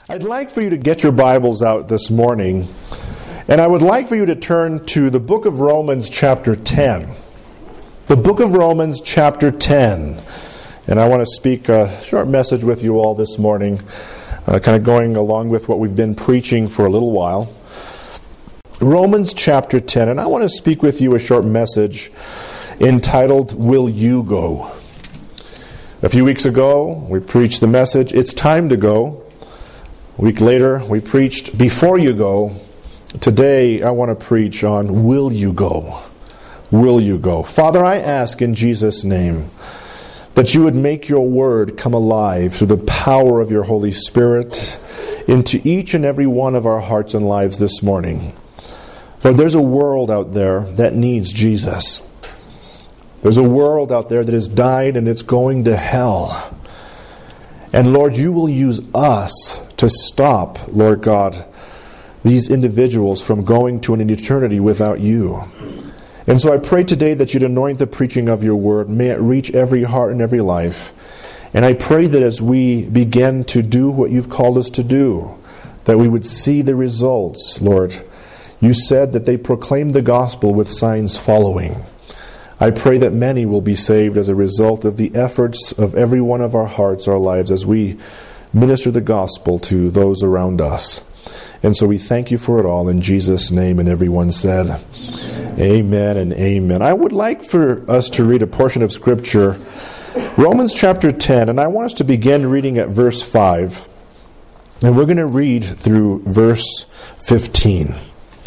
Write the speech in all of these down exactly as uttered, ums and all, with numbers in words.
I'd like for you to get your Bibles out this morning, and I would like for you to turn to the book of Romans chapter ten. The book of Romans chapter ten. And I want to speak a short message with you all this morning, uh, kind of going along with what we've been preaching for a little while. Romans chapter ten, and I want to speak with you a short message entitled, Will You Go? A few weeks ago, we preached the message, It's Time to Go. A week later, we preached, Before You Go. Today, I want to preach on, Will You Go? Will you go? Father, I ask in Jesus' name that you would make your word come alive through the power of your Holy Spirit into each and every one of our hearts and lives this morning. Lord, there's a world out there that needs Jesus. There's a world out there that has died and it's going to hell. And Lord, you will use us to stop, Lord God, these individuals from going to an eternity without you. And so I pray today that you'd anoint the preaching of your word. May it reach every heart and every life. And I pray that as we begin to do what you've called us to do, that we would see the results, Lord. You said that they proclaim the gospel with signs following. I pray that many will be saved as a result of the efforts of every one of our hearts, our lives, as we minister the gospel to those around us. And so we thank you for it all in Jesus' name. And everyone said, amen and amen. I would like for us to read a portion of Scripture, Romans chapter ten, and I want us to begin reading at verse five. And we're going to read through verse fifteen.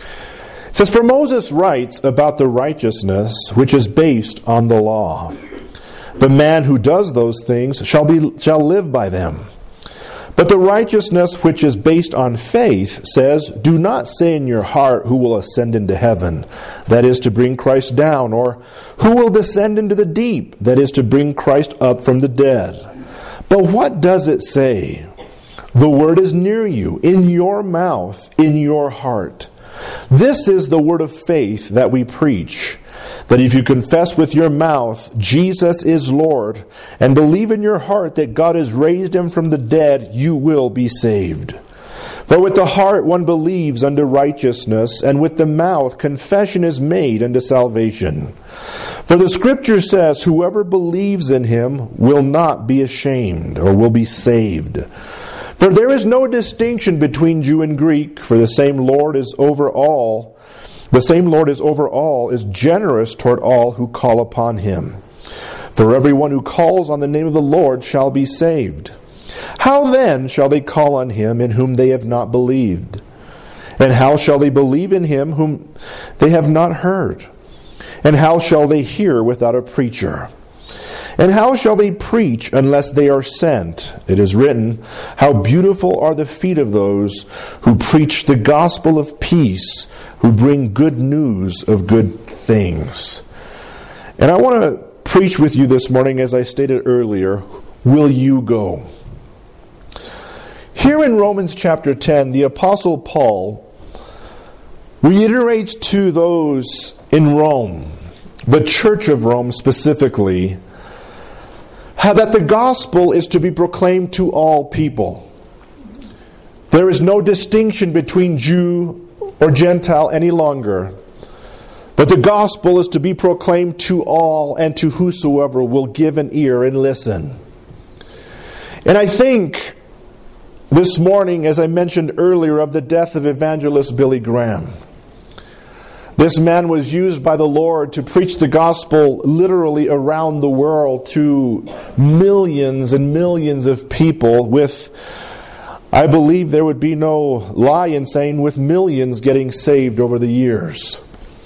It says, For Moses writes about the righteousness which is based on the law. The man who does those things shall be shall live by them. But the righteousness which is based on faith says, Do not say in your heart, Who will ascend into heaven? That is to bring Christ down. Or, Who will descend into the deep? That is to bring Christ up from the dead. But what does it say? The word is near you, in your mouth, in your heart. This is the word of faith that we preach, that if you confess with your mouth Jesus is Lord, and believe in your heart that God has raised him from the dead, you will be saved. For with the heart one believes unto righteousness, and with the mouth confession is made unto salvation. For the Scripture says, Whoever believes in him will not be ashamed, or will be saved. For there is no distinction between Jew and Greek, for the same Lord is over all. The same Lord is over all, is generous toward all who call upon him. For everyone who calls on the name of the Lord shall be saved. How then shall they call on him in whom they have not believed? And how shall they believe in him whom they have not heard? And how shall they hear without a preacher? And how shall they preach unless they are sent? It is written, How beautiful are the feet of those who preach the gospel of peace, who bring good news of good things. And I want to preach with you this morning, as I stated earlier, Will you go? Here in Romans chapter ten, the Apostle Paul reiterates to those in Rome, the Church of Rome specifically, how that the gospel is to be proclaimed to all people. There is no distinction between Jew or Gentile any longer, but the gospel is to be proclaimed to all and to whosoever will give an ear and listen. And I think this morning, as I mentioned earlier, of the death of evangelist Billy Graham. This man was used by the Lord to preach the gospel literally around the world to millions and millions of people with, I believe there would be no lie in saying, with millions getting saved over the years.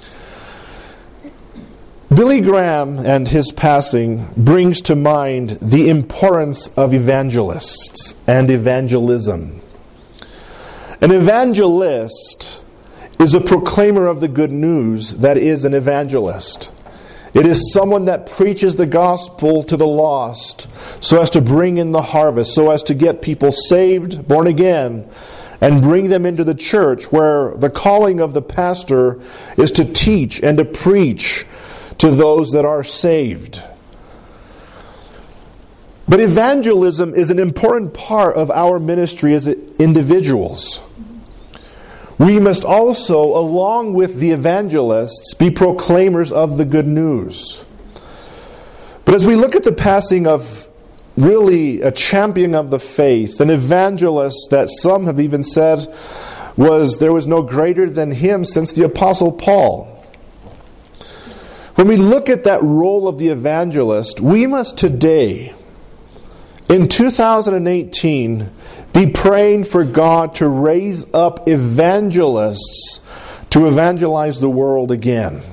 Billy Graham and his passing brings to mind the importance of evangelists and evangelism. An evangelist is a proclaimer of the good news that is an evangelist. It is someone that preaches the gospel to the lost so as to bring in the harvest, so as to get people saved, born again, and bring them into the church where the calling of the pastor is to teach and to preach to those that are saved. But evangelism is an important part of our ministry as individuals. We must also, along with the evangelists, be proclaimers of the good news. But as we look at the passing of really a champion of the faith, an evangelist that some have even said was there was no greater than him since the Apostle Paul. When we look at that role of the evangelist, we must today, in two thousand eighteen, be praying for God to raise up evangelists to evangelize the world again.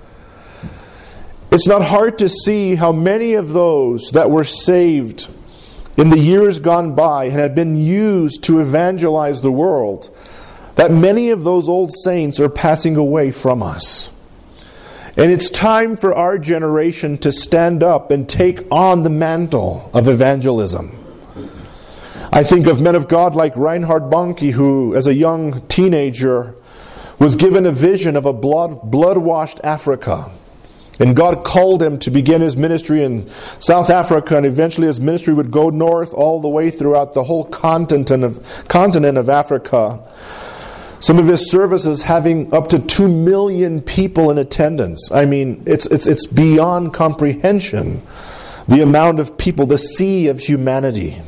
It's not hard to see how many of those that were saved in the years gone by and had been used to evangelize the world, that many of those old saints are passing away from us. And it's time for our generation to stand up and take on the mantle of evangelism. I think of men of God like Reinhard Bonnke, who, as a young teenager, was given a vision of a blood, blood-washed Africa. And God called him to begin his ministry in South Africa, and eventually his ministry would go north all the way throughout the whole continent of, continent of Africa. Some of his services having up to two million people in attendance. I mean, it's it's it's beyond comprehension, the amount of people, the sea of humanity.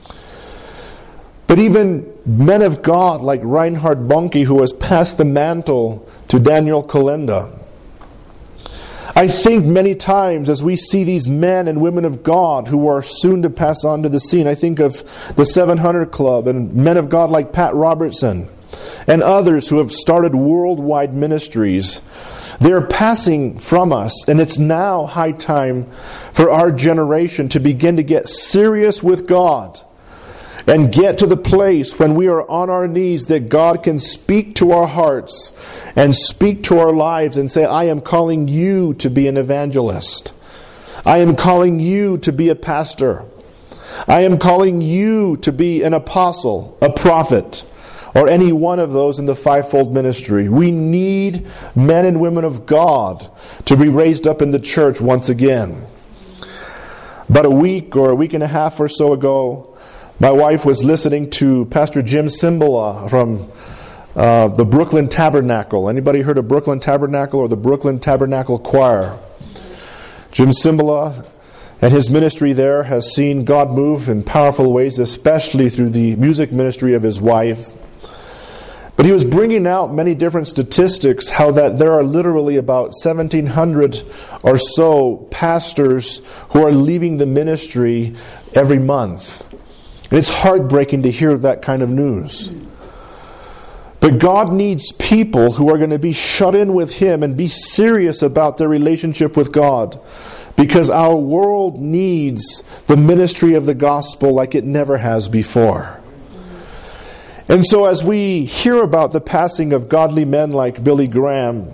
But even men of God like Reinhard Bonnke, who has passed the mantle to Daniel Kolenda. I think many times as we see these men and women of God who are soon to pass on to the scene, I think of the seven hundred Club and men of God like Pat Robertson and others who have started worldwide ministries. They're passing from us, and it's now high time for our generation to begin to get serious with God and get to the place when we are on our knees that God can speak to our hearts and speak to our lives and say, I am calling you to be an evangelist. I am calling you to be a pastor. I am calling you to be an apostle, a prophet, or any one of those in the fivefold ministry. We need men and women of God to be raised up in the church once again. About a week or a week and a half or so ago, my wife was listening to Pastor Jim Cymbala from uh, the Brooklyn Tabernacle. Anybody heard of Brooklyn Tabernacle or the Brooklyn Tabernacle Choir? Jim Cymbala and his ministry there has seen God move in powerful ways, especially through the music ministry of his wife. But he was bringing out many different statistics, how that there are literally about seventeen hundred or so pastors who are leaving the ministry every month. And it's heartbreaking to hear that kind of news. But God needs people who are going to be shut in with Him and be serious about their relationship with God. Because our world needs the ministry of the gospel like it never has before. And so as we hear about the passing of godly men like Billy Graham,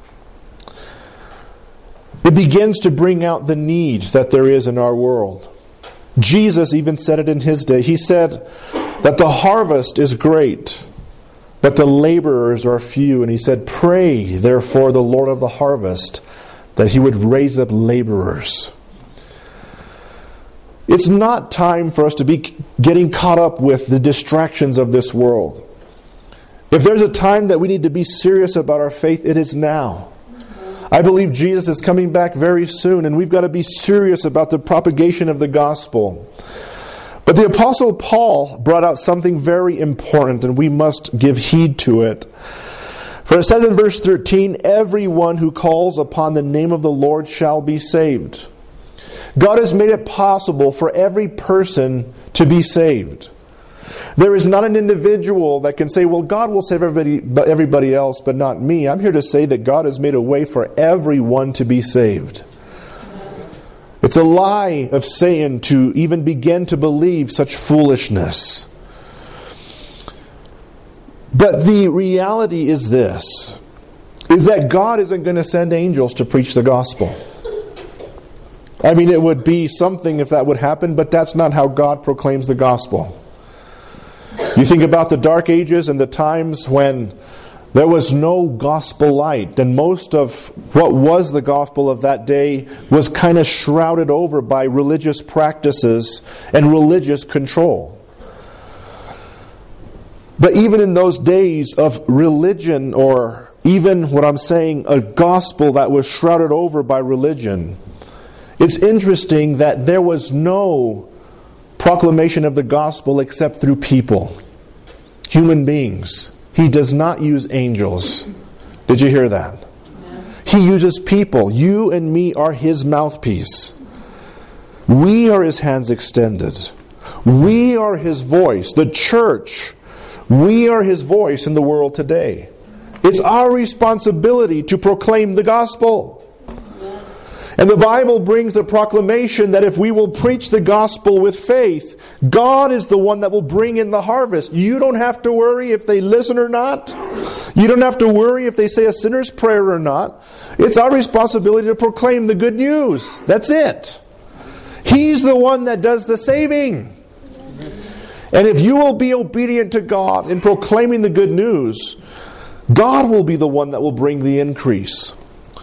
it begins to bring out the need that there is in our world. Jesus even said it in His day. He said that the harvest is great, but the laborers are few. And He said, pray therefore the Lord of the harvest that He would raise up laborers. It's not time for us to be getting caught up with the distractions of this world. If there's a time that we need to be serious about our faith, it is now. I believe Jesus is coming back very soon, and we've got to be serious about the propagation of the gospel. But the Apostle Paul brought out something very important, and we must give heed to it. For it says in verse thirteen, everyone who calls upon the name of the Lord shall be saved. God has made it possible for every person to be saved. There is not an individual that can say, well, God will save everybody, everybody else, but not me. I'm here to say that God has made a way for everyone to be saved. It's a lie of Satan to even begin to believe such foolishness. But the reality is this, is that God isn't going to send angels to preach the gospel. I mean, it would be something if that would happen, but that's not how God proclaims the gospel. You think about the dark ages and the times when There was no gospel light, and most of what was the gospel of that day was kind of shrouded over by religious practices and religious control. But even in those days of religion, or even what I'm saying, a gospel that was shrouded over by religion, it's interesting that there was no proclamation of the gospel except through people, human beings. He does not use angels. Did you hear that? Yeah. He uses people. You and me are His mouthpiece. We are His hands extended. We are His voice. The church, we are His voice in the world today. It's our responsibility to proclaim the gospel. And the Bible brings the proclamation that if we will preach the gospel with faith, God is the one that will bring in the harvest. You don't have to worry if they listen or not. You don't have to worry if they say a sinner's prayer or not. It's our responsibility to proclaim the good news. That's it. He's the one that does the saving. And if you will be obedient to God in proclaiming the good news, God will be the one that will bring the increase.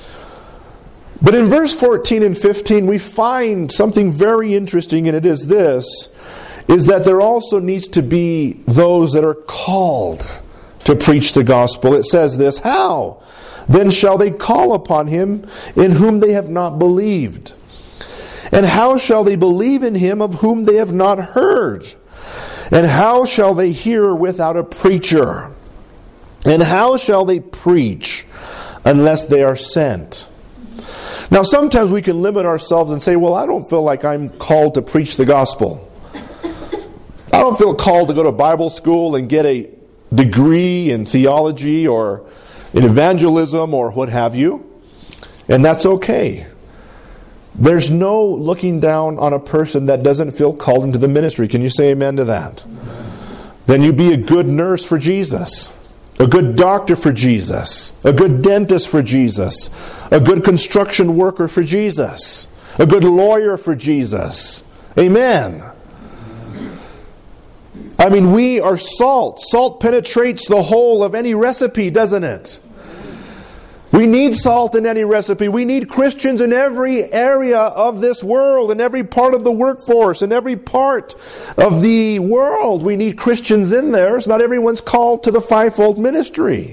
But in verse fourteen and fifteen, we find something very interesting, and it is this, is that there also needs to be those that are called to preach the gospel. It says this, how? Then shall they call upon Him in whom they have not believed? And how shall they believe in Him of whom they have not heard? And how shall they hear without a preacher? And how shall they preach unless they are sent? Now, sometimes we can limit ourselves and say, well, I don't feel like I'm called to preach the gospel. I don't feel called to go to Bible school and get a degree in theology or in evangelism or what have you. And that's okay. There's no looking down on a person that doesn't feel called into the ministry. Can you say amen to that? Then you be a good nurse for Jesus. A good doctor for Jesus. A good dentist for Jesus. A good construction worker for Jesus. A good lawyer for Jesus. Amen. I mean, we are salt. Salt penetrates the whole of any recipe, doesn't it? We need salt in any recipe. We need Christians in every area of this world, in every part of the workforce, in every part of the world. We need Christians in there. It's not everyone's called to the fivefold ministry.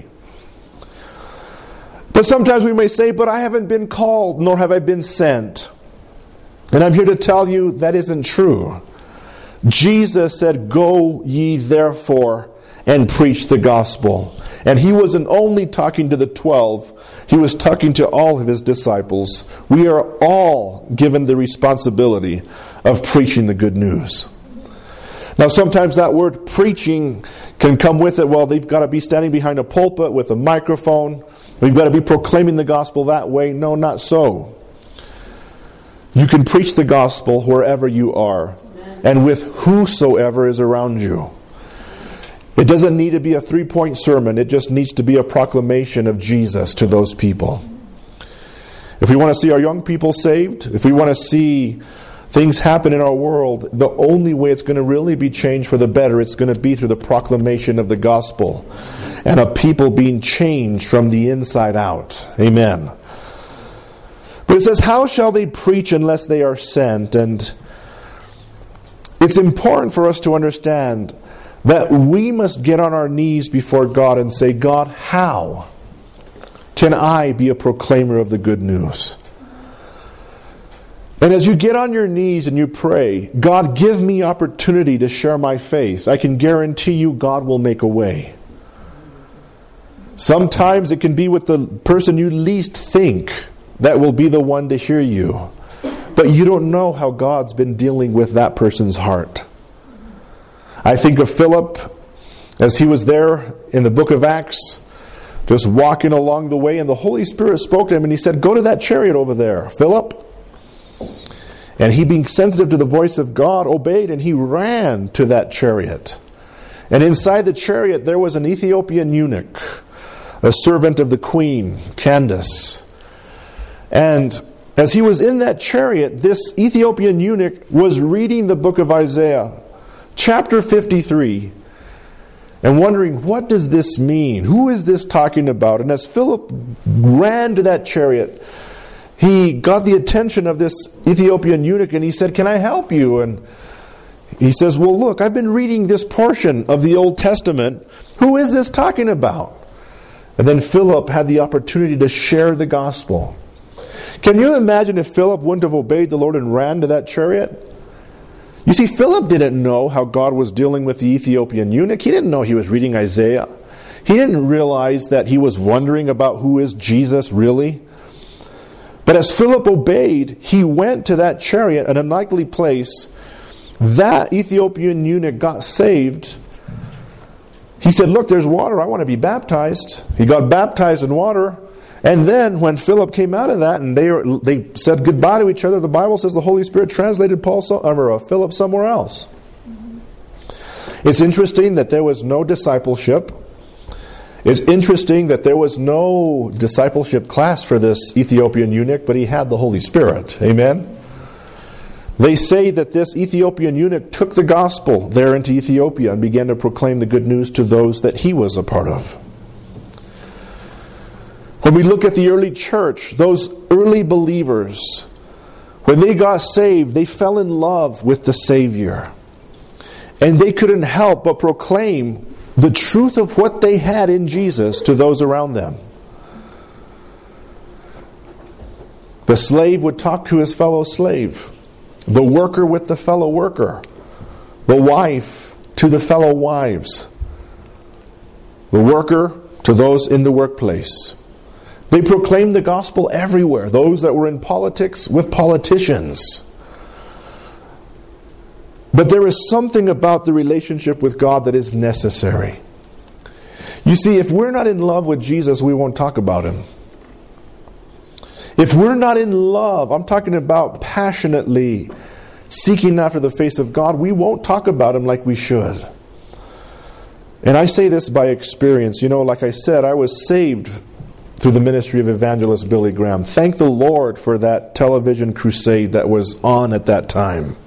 But sometimes we may say, but I haven't been called, nor have I been sent. And I'm here to tell you that isn't true. Jesus said, go ye therefore and preach the gospel. And He wasn't only talking to the twelve, He was talking to all of His disciples. We are all given the responsibility of preaching the good news. Now, sometimes that word preaching can come with it. Well, they've got to be standing behind a pulpit with a microphone. We've got to be proclaiming the gospel that way. No, not so. You can preach the gospel wherever you are and with whosoever is around you. It doesn't need to be a three-point sermon. It just needs to be a proclamation of Jesus to those people. If we want to see our young people saved, if we want to see things happen in our world, the only way it's going to really be changed for the better, it's going to be through the proclamation of the gospel and a people being changed from the inside out. Amen. But it says, how shall they preach unless they are sent? And it's important for us to understand that we must get on our knees before God and say, God, how can I be a proclaimer of the good news? And as you get on your knees and you pray, God, give me opportunity to share my faith, I can guarantee you God will make a way. Sometimes it can be with the person you least think that will be the one to hear you. But you don't know how God's been dealing with that person's heart. I think of Philip as he was there in the book of Acts, just walking along the way, and the Holy Spirit spoke to him and He said, go to that chariot over there, Philip. And he, being sensitive to the voice of God, obeyed, and he ran to that chariot. And inside the chariot there was an Ethiopian eunuch, a servant of the queen, Candace. And as he was in that chariot, this Ethiopian eunuch was reading the book of Isaiah, chapter fifty-three. and wondering, what does this mean? Who is this talking about? And as Philip ran to that chariot, he got the attention of this Ethiopian eunuch, and he said, "Can I help you?" And he says, "Well, look, I've been reading this portion of the Old Testament. Who is this talking about?" And then Philip had the opportunity to share the gospel. Can you imagine if Philip wouldn't have obeyed the Lord and ran to that chariot? You see, Philip didn't know how God was dealing with the Ethiopian eunuch. He didn't know he was reading Isaiah. He didn't realize that he was wondering about who is Jesus really. But as Philip obeyed, he went to that chariot at an unlikely place. That Ethiopian eunuch got saved. He said, "Look, there's water. I want to be baptized." He got baptized in water. And then when Philip came out of that and they they said goodbye to each other, the Bible says the Holy Spirit translated Paul or uh, Philip somewhere else. It's interesting that there was no discipleship. It's interesting that there was no discipleship class for this Ethiopian eunuch, but he had the Holy Spirit. Amen? They say that this Ethiopian eunuch took the gospel there into Ethiopia and began to proclaim the good news to those that he was a part of. When we look at the early church, those early believers, when they got saved, they fell in love with the Savior. And they couldn't help but proclaim the truth of what they had in Jesus to those around them. The slave would talk to his fellow slave. The worker with the fellow worker. The wife to the fellow wives. The worker to those in the workplace. They proclaimed the gospel everywhere. Those that were in politics with politicians. But there is something about the relationship with God that is necessary. You see, if we're not in love with Jesus, we won't talk about Him. If we're not in love, I'm talking about passionately seeking after the face of God, we won't talk about Him like we should. And I say this by experience. You know, like I said, I was saved through the ministry of evangelist Billy Graham. Thank the Lord for that television crusade that was on at that time.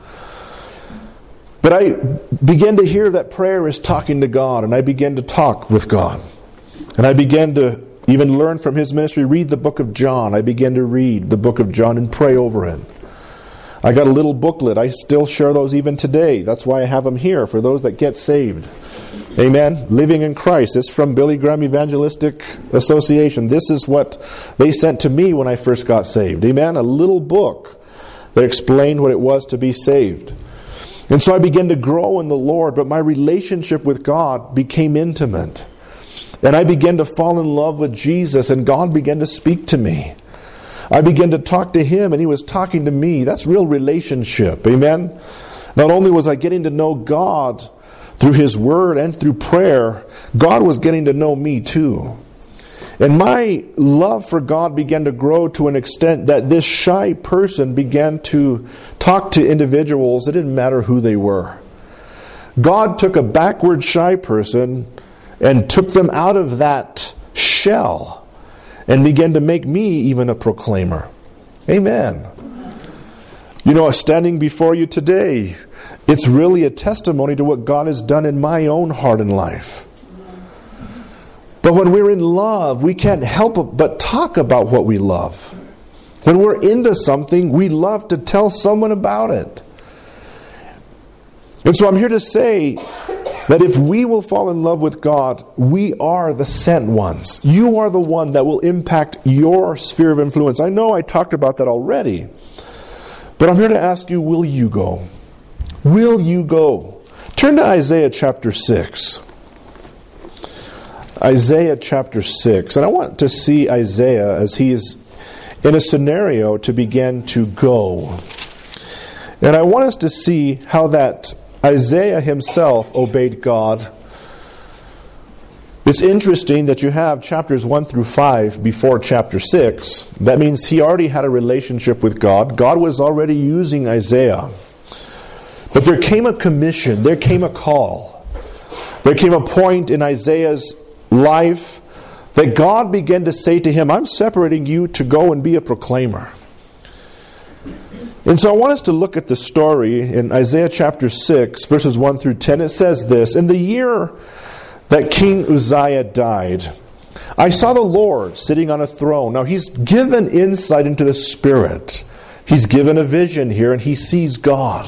But I began to hear that prayer is talking to God, and I began to talk with God. And I began to even learn from His ministry, read the book of John. I began to read the book of John and pray over it. I got a little booklet. I still share those even today. That's why I have them here, for those that get saved. Amen. Living in Christ. It's from Billy Graham Evangelistic Association. This is what they sent to me when I first got saved. Amen. A little book that explained what it was to be saved. And so I began to grow in the Lord, but my relationship with God became intimate. And I began to fall in love with Jesus, and God began to speak to me. I began to talk to Him, and He was talking to me. That's real relationship. Amen. Not only was I getting to know God through His Word and through prayer, God was getting to know me too. And my love for God began to grow to an extent that this shy person began to talk to individuals. It didn't matter who they were. God took a backward shy person and took them out of that shell and began to make me even a proclaimer. Amen. You know, standing before you today, it's really a testimony to what God has done in my own heart and life. But when we're in love, we can't help but talk about what we love. When we're into something, we love to tell someone about it. And so I'm here to say that if we will fall in love with God, we are the sent ones. You are the one that will impact your sphere of influence. I know I talked about that already. But I'm here to ask you, will you go? Will you go? Turn to Isaiah chapter six. Isaiah chapter six. And I want to see Isaiah as he is in a scenario to begin to go. And I want us to see how that Isaiah himself obeyed God. It's interesting that you have chapters one through five before chapter six. That means he already had a relationship with God. God was already using Isaiah. But there came a commission, there came a call. There came a point in Isaiah's life that God began to say to him, I'm separating you to go and be a proclaimer. And so I want us to look at the story in Isaiah chapter six, verses one through ten. It says this, in the year that King Uzziah died, I saw the Lord sitting on a throne. Now he's given insight into the Spirit. He's given a vision here, and he sees God.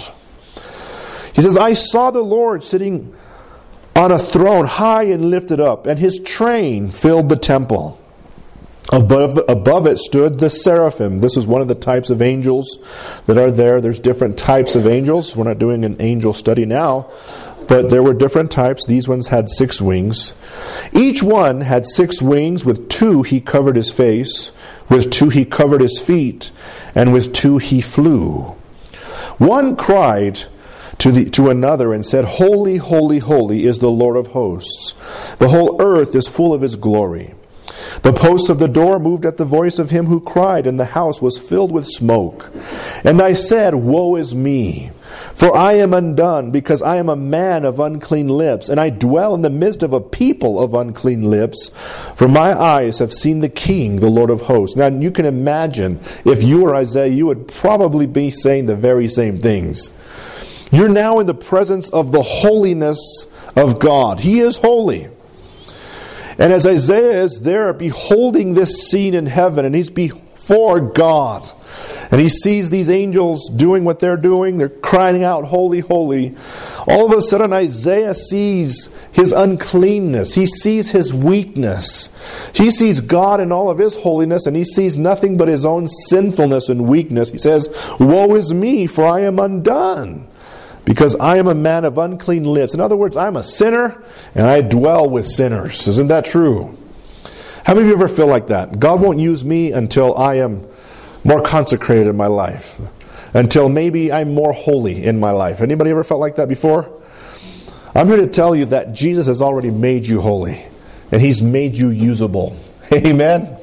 He says, I saw the Lord sitting on a throne high and lifted up, and his train filled the temple. Above, above it stood the seraphim. This is one of the types of angels that are there. There's different types of angels. We're not doing an angel study now, but there were different types. These ones had six wings. Each one had six wings. With two he covered his face, with two he covered his feet, and with two he flew. One cried to the to another and said, Holy, holy, holy is the Lord of hosts. The whole earth is full of his glory. The posts of the door moved at the voice of him who cried, and the house was filled with smoke. And I said, Woe is me, for I am undone, because I am a man of unclean lips, and I dwell in the midst of a people of unclean lips, for my eyes have seen the King, the Lord of hosts. Now you can imagine, if you were Isaiah, you would probably be saying the very same things. You're now in the presence of the holiness of God. He is holy. And as Isaiah is there beholding this scene in heaven, and he's before God, and he sees these angels doing what they're doing, they're crying out, Holy, holy. All of a sudden Isaiah sees his uncleanness. He sees his weakness. He sees God in all of his holiness, and he sees nothing but his own sinfulness and weakness. He says, Woe is me, for I am undone, because I am a man of unclean lips. In other words, I'm a sinner, and I dwell with sinners. Isn't that true? How many of you ever feel like that? God won't use me until I am more consecrated in my life. Until maybe I'm more holy in my life. Anybody ever felt like that before? I'm here to tell you that Jesus has already made you holy. And he's made you usable. Amen?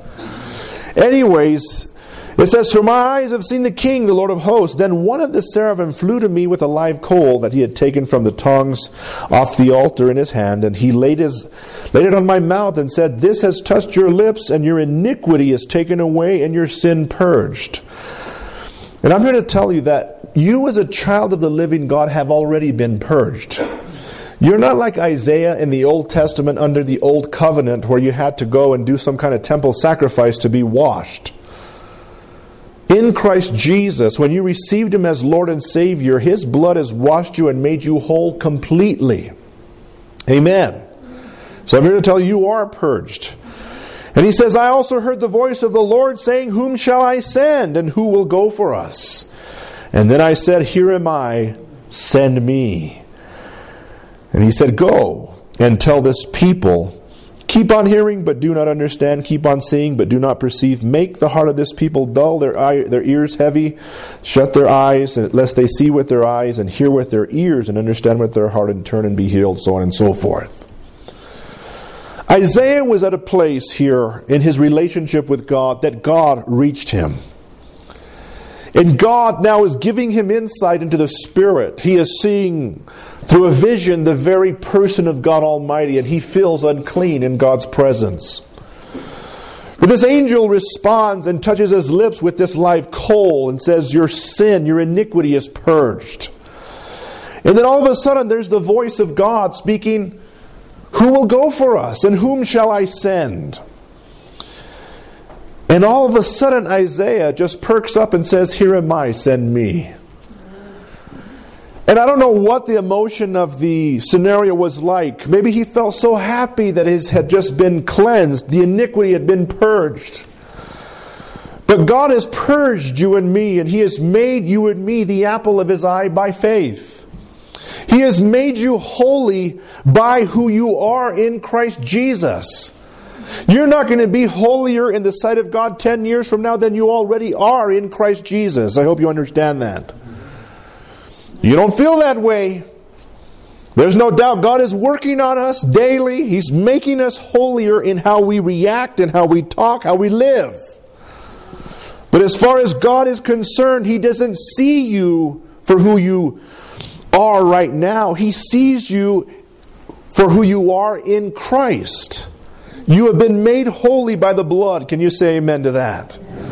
Anyways, it says, For my eyes have seen the King, the Lord of hosts. Then one of the seraphim flew to me with a live coal that he had taken from the tongs off the altar in his hand. And he laid, his, laid it on my mouth and said, This has touched your lips, and your iniquity is taken away, and your sin purged. And I'm here to tell you that you as a child of the living God have already been purged. You're not like Isaiah in the Old Testament under the Old Covenant, where you had to go and do some kind of temple sacrifice to be washed. In Christ Jesus, when you received him as Lord and Savior, his blood has washed you and made you whole completely. Amen. So I'm here to tell you, you are purged. And he says, I also heard the voice of the Lord saying, Whom shall I send, and who will go for us? And then I said, Here am I, send me. And he said, Go and tell this people, Keep on hearing, but do not understand. Keep on seeing, but do not perceive. Make the heart of this people dull, their eye, their ears heavy. Shut their eyes, lest they see with their eyes, and hear with their ears, and understand with their heart, and turn and be healed, so on and so forth. Isaiah was at a place here in his relationship with God that God reached him. And God now is giving him insight into the Spirit. He is seeing through a vision the very person of God Almighty, and he feels unclean in God's presence. But this angel responds and touches his lips with this live coal and says, Your sin, your iniquity is purged. And then all of a sudden there's the voice of God speaking, Who will go for us, and whom shall I send? And all of a sudden Isaiah just perks up and says, Here am I, send me. And I don't know what the emotion of the scenario was like. Maybe he felt so happy that his had just been cleansed. The iniquity had been purged. But God has purged you and me, and he has made you and me the apple of his eye by faith. He has made you holy by who you are in Christ Jesus. You're not going to be holier in the sight of God ten years from now than you already are in Christ Jesus. I hope you understand that. You don't feel that way. There's no doubt God is working on us daily. He's making us holier in how we react and how we talk, how we live. But as far as God is concerned, he doesn't see you for who you are right now. He sees you for who you are in Christ. You have been made holy by the blood. Can you say amen to that?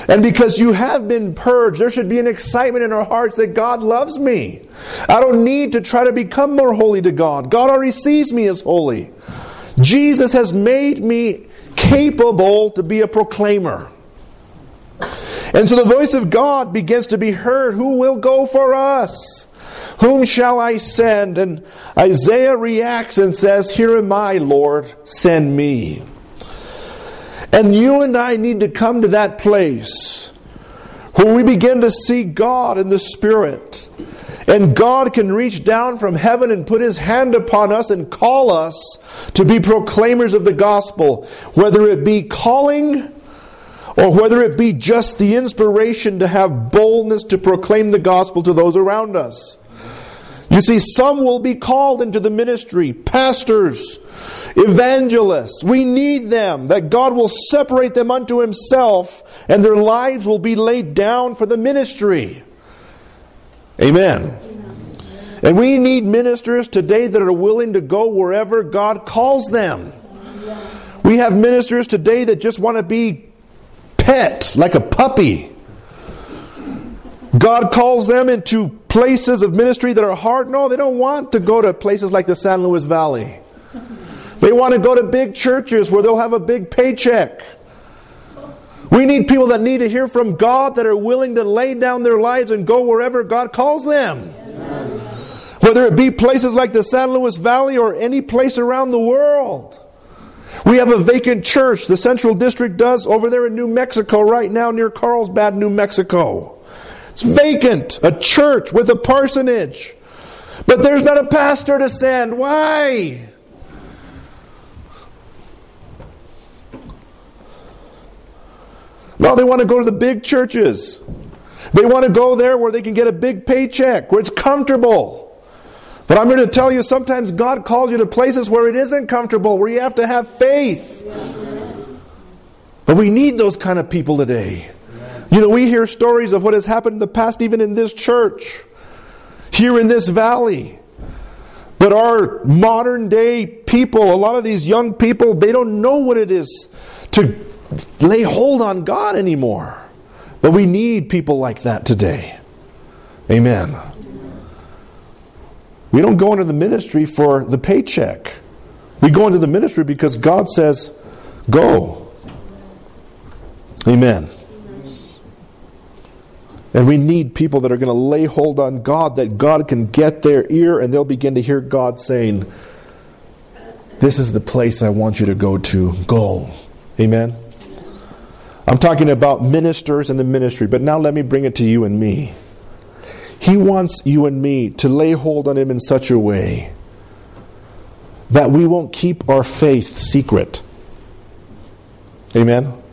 And because you have been purged, there should be an excitement in our hearts that God loves me. I don't need to try to become more holy to God. God already sees me as holy. Jesus has made me capable to be a proclaimer. And so the voice of God begins to be heard. Who will go for us? Whom shall I send? And Isaiah reacts and says, here am I, Lord, send me. And you and I need to come to that place where we begin to see God in the Spirit. And God can reach down from heaven and put His hand upon us and call us to be proclaimers of the gospel. Whether it be calling or whether it be just the inspiration to have boldness to proclaim the gospel to those around us. You see, some will be called into the ministry. Pastors, evangelists. We need them, that God will separate them unto Himself and their lives will be laid down for the ministry. Amen. And we need ministers today that are willing to go wherever God calls them. We have ministers today that just want to be pet, like a puppy. God calls them into places of ministry that are hard. No, they don't want to go to places like the San Luis Valley. They want to go to big churches where they'll have a big paycheck. We need people that need to hear from God, that are willing to lay down their lives and go wherever God calls them. Amen. Whether it be places like the San Luis Valley or any place around the world. We have a vacant church, the Central District does, over there in New Mexico right now near Carlsbad, New Mexico. It's vacant, a church with a parsonage. But there's not a pastor to send. Why? No, they want to go to the big churches. They want to go there where they can get a big paycheck, where it's comfortable. But I'm going to tell you, sometimes God calls you to places where it isn't comfortable, where you have to have faith. But we need those kind of people today. You know, we hear stories of what has happened in the past, even in this church, here in this valley. But our modern day people, a lot of these young people, they don't know what it is to lay hold on God anymore. But we need people like that today. Amen. We don't go into the ministry for the paycheck. We go into the ministry because God says, go. Amen. And we need people that are going to lay hold on God, that God can get their ear and they'll begin to hear God saying, this is the place I want you to go to. Go. Amen. I'm talking about ministers and the ministry, but now let me bring it to you and me. He wants you and me to lay hold on Him in such a way that we won't keep our faith secret. Amen.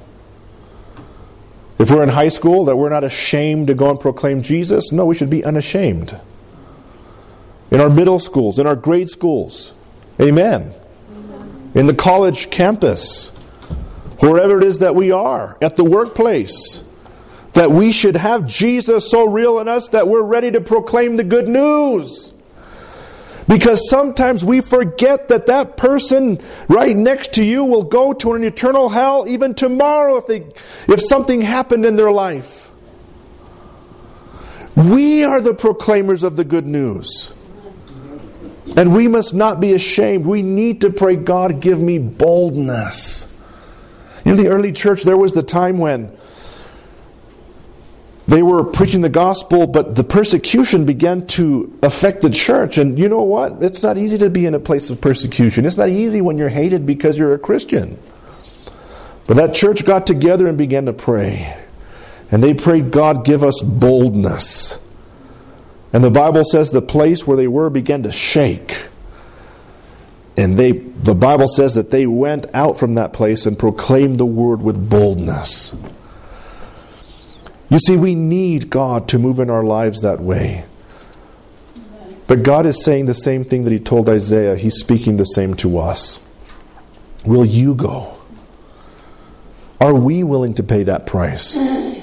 If we're in high school, that we're not ashamed to go and proclaim Jesus. No, we should be unashamed. In our middle schools, in our grade schools. Amen. Amen. In the college campus. Wherever it is that we are. At the workplace. That we should have Jesus so real in us that we're ready to proclaim the good news. Because sometimes we forget that that person right next to you will go to an eternal hell even tomorrow if they, if something happened in their life. We are the proclaimers of the good news. And we must not be ashamed. We need to pray, God, give me boldness. In the early church, there was the time when they were preaching the gospel, but the persecution began to affect the church. And you know what? It's not easy to be in a place of persecution. It's not easy when you're hated because you're a Christian. But that church got together and began to pray. And they prayed, God, give us boldness. And the Bible says the place where they were began to shake. And they, the Bible says that they went out from that place and proclaimed the word with boldness. You see, we need God to move in our lives that way. But God is saying the same thing that He told Isaiah. He's speaking the same to us. Will you go? Are we willing to pay that price?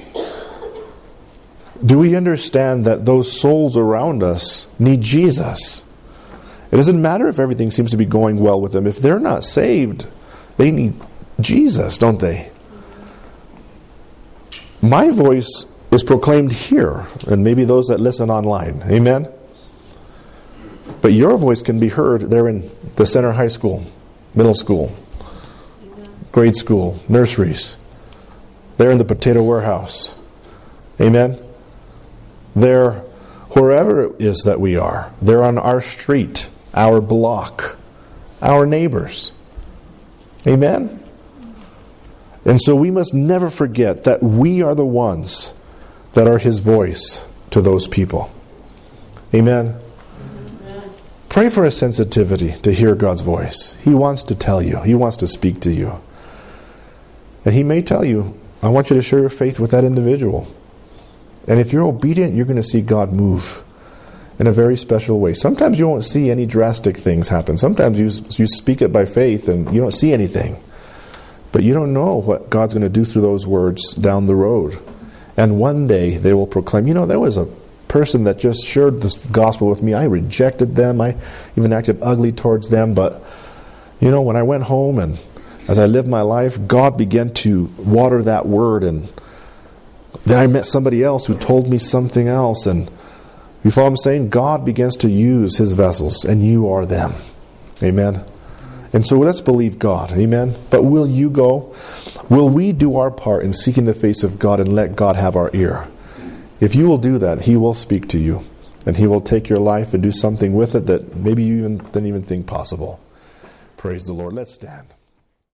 Do we understand that those souls around us need Jesus? It doesn't matter if everything seems to be going well with them. If they're not saved, they need Jesus, don't they? My voice is proclaimed here, and maybe those that listen online. Amen? But your voice can be heard there in the center high school, middle school, grade school, nurseries. There in the potato warehouse. Amen? There, wherever it is that we are. There on our street, our block, our neighbors. Amen? And so we must never forget that we are the ones that are His voice to those people. Amen? Amen. Pray for a sensitivity to hear God's voice. He wants to tell you. He wants to speak to you. And He may tell you, I want you to share your faith with that individual. And if you're obedient, you're going to see God move in a very special way. Sometimes you won't see any drastic things happen. Sometimes you, you speak it by faith and you don't see anything. But you don't know what God's going to do through those words down the road. And one day they will proclaim, you know, there was a person that just shared this gospel with me. I rejected them. I even acted ugly towards them. But, you know, when I went home and as I lived my life, God began to water that word. And then I met somebody else who told me something else. And you follow what I'm saying? God begins to use His vessels, and you are them. Amen? And so let's believe God. Amen? But will you go? Will we do our part in seeking the face of God and let God have our ear? If you will do that, He will speak to you. And He will take your life and do something with it that maybe you even didn't even think possible. Praise the Lord. Let's stand.